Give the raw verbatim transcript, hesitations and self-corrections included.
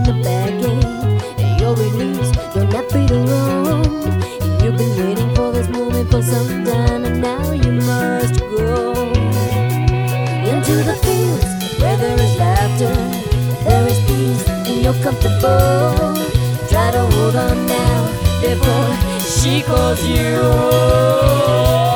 the bad game, and you're released, you're not free to roam. You've been waiting for this moment for some time, and now you must go into the fields where there is laughter, there is peace, and you're comfortable. Try to hold on now before she calls you.